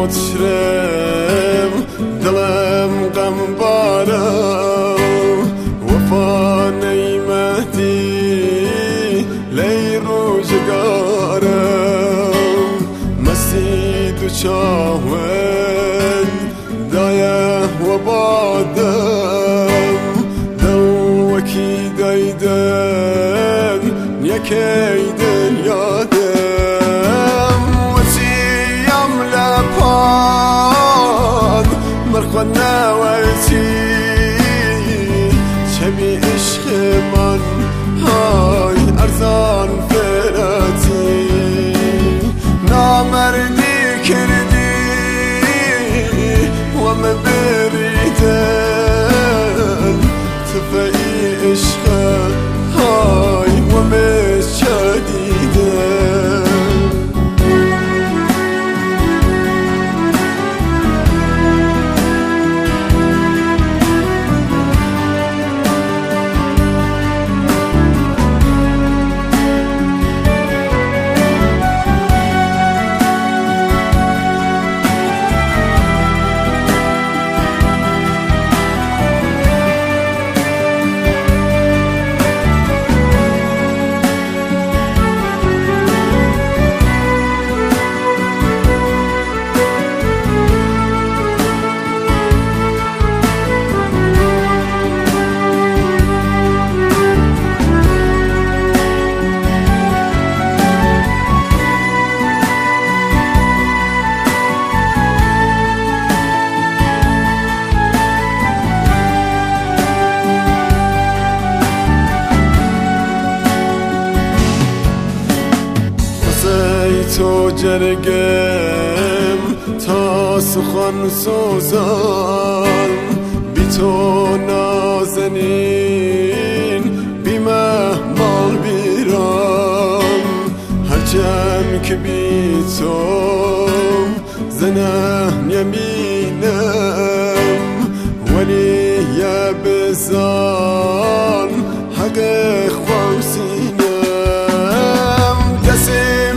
شرم دلم غم بارم وفا نیمتی لی روزگارم مستی دو چاون دایه و بادم دو وکی دایدن یکی دنیادم وسیم لپاد مرخوان نویتی چمی عشق من های ارزان فراتی نامردی کردی و مبریدن تفعی عشق های و مشادیدن تو جرگم تا سخن سوزان بی تو نازنین بی مهمال بیرام هرچم که بی تو زنم یمینم ولی یه بزان حق خواسینم دستی